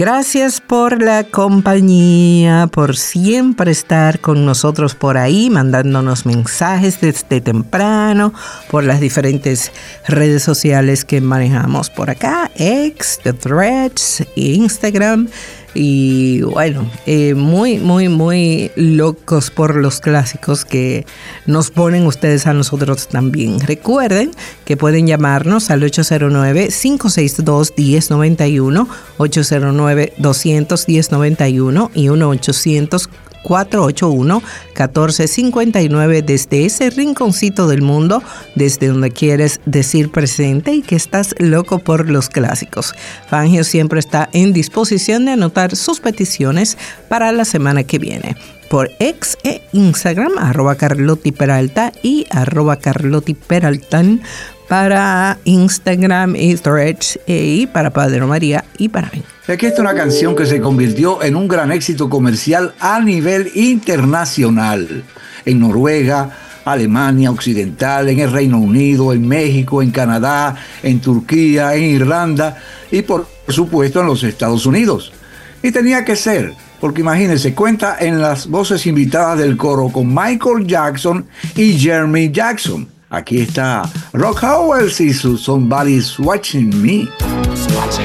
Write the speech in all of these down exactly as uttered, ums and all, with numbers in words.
Gracias por la compañía, por siempre estar con nosotros por ahí, mandándonos mensajes desde temprano, por las diferentes redes sociales que manejamos por acá, X, The Threads, Instagram. Y bueno, eh, muy, muy, muy locos por los clásicos que nos ponen ustedes a nosotros también. Recuerden que pueden llamarnos al ocho cero nueve, cinco seis dos, uno cero nueve uno, ocho cero nueve, dos uno cero nueve uno y uno ochocientos, cuatro ocho uno, uno cuatro cinco nueve desde ese rinconcito del mundo, desde donde quieres decir presente y que estás loco por los clásicos. Fangio siempre está en disposición de anotar sus peticiones para la semana que viene. Por X e Instagram, arroba Carlotti Peralta y arroba Carlotti Peraltan para Instagram y Threads y para Padre María y para mí. Aquí está una canción que se convirtió en un gran éxito comercial a nivel internacional. En Noruega, Alemania Occidental, en el Reino Unido, en México, en Canadá, en Turquía, en Irlanda y por supuesto en los Estados Unidos. Y tenía que ser, porque imagínense, cuenta en las voces invitadas del coro con Michael Jackson y Jeremy Jackson. Aquí está Rock Howells y su Somebody's Watching Me. Watching.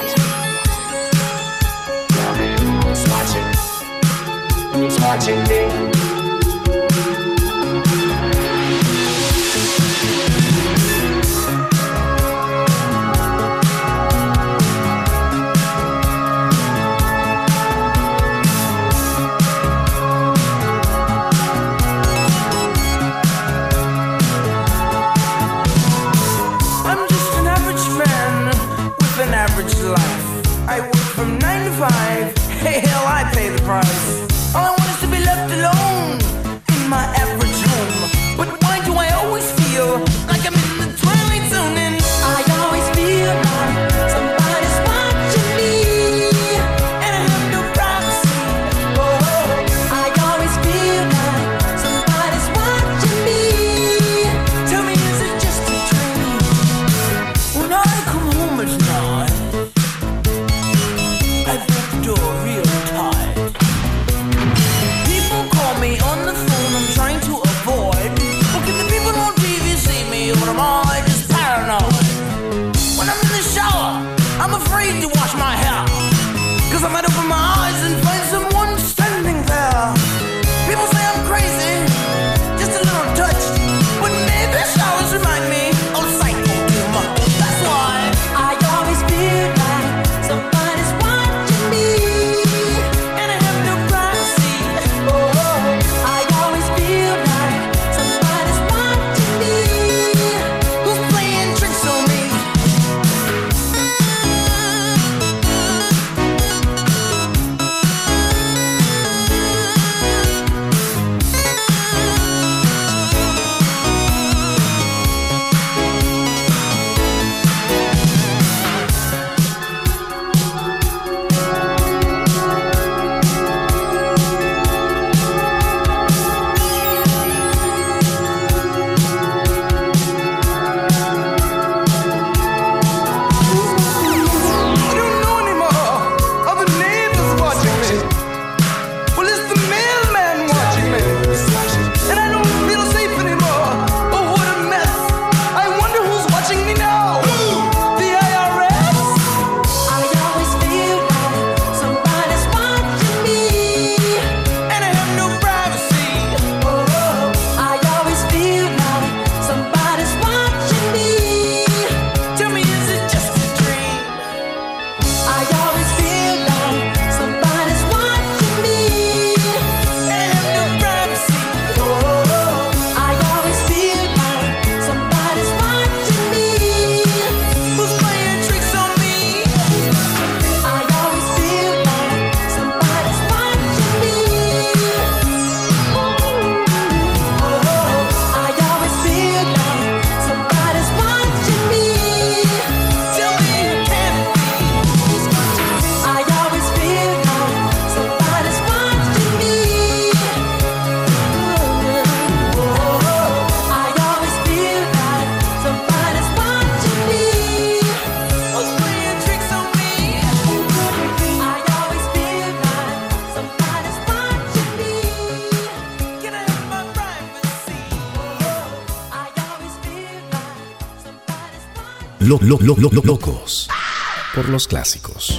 Watching me. I'm just an average man with an average life. I work from nine to five. Hey, hell, I pay the price. All I want is to be left alone in my average home. But why do I always feel like I'm in the twilight zone? And I always feel like somebody's watching me, and I have no privacy. Oh, I always feel like somebody's watching me. Tell me, is it just a dream? When I come home at night, I put the door real tight. lo, lo, lo, lo, locos por los clásicos.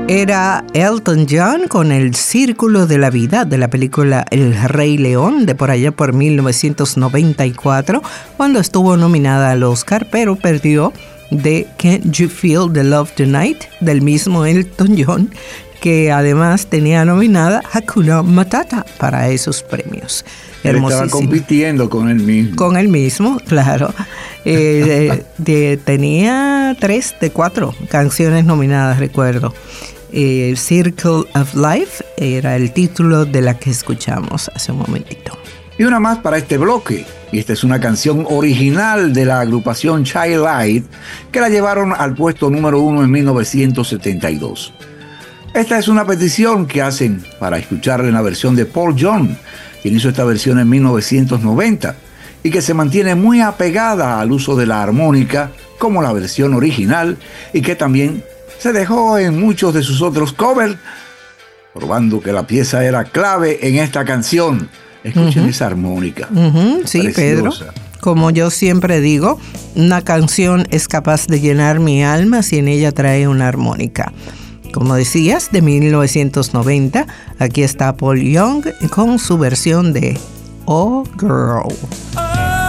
Era Elton John con El Círculo de la Vida de la película El Rey León de por allá por mil novecientos noventa y cuatro, cuando estuvo nominada al Oscar, pero perdió de Can't You Feel the Love Tonight del mismo Elton John, que además tenía nominada Hakuna Matata para esos premios. Estaba compitiendo con él mismo. Con él mismo, claro. Eh, de, de, tenía tres de cuatro canciones nominadas, recuerdo. Eh, Circle of Life era el título de la que escuchamos hace un momentito. Y una más para este bloque. Y esta es una canción original de la agrupación Child Light, que la llevaron al puesto número uno en mil novecientos setenta y dos. Esta es una petición que hacen para escucharla en la versión de Paul Young, quien hizo esta versión en mil novecientos noventa, y que se mantiene muy apegada al uso de la armónica como la versión original, y que también se dejó en muchos de sus otros covers, probando que la pieza era clave en esta canción. Escuchen uh-huh. esa armónica. Uh-huh. Sí, preciosa. Pedro. Como yo siempre digo, una canción es capaz de llenar mi alma si en ella trae una armónica. Como decías, de mil novecientos noventa, aquí está Paul Young con su versión de Oh Girl. Oh,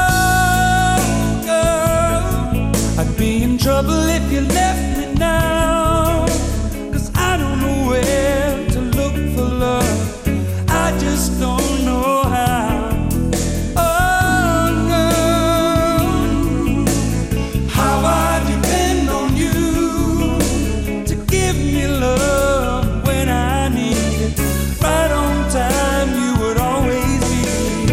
girl, I'd be in trouble if you left me now, 'cause I don't know where to look for love, I just don't know how. Oh, girl, how I depend on you to give me love when I need it, right on time you would always be.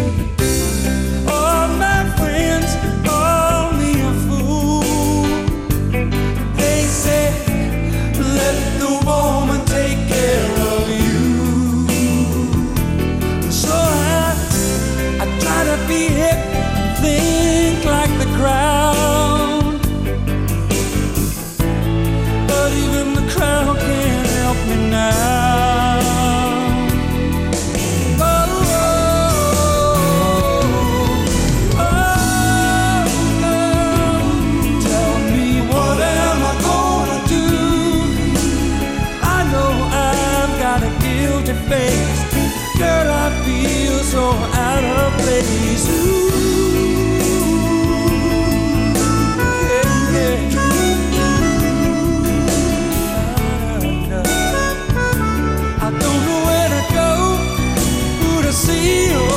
All my friends call me a fool, they say let the woman take care of you. So I, I try to be hip, think like the crowd, but even the crowd can't help me now. Oh, oh, oh, girl, tell me what am I gonna do? I know I've got a guilty face, girl, I feel so out of place. Ooh, yeah, yeah. I don't know where to go, who to see, oh.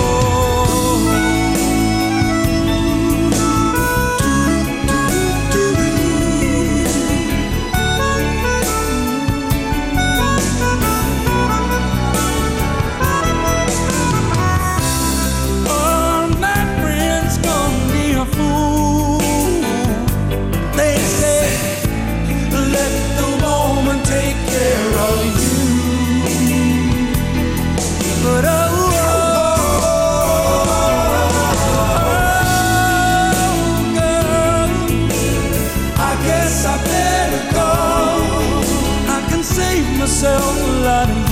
All my friends call me a fool, they say let the woman take care of you. But oh, oh, oh, girl, I guess I better go. I can save myself a lot of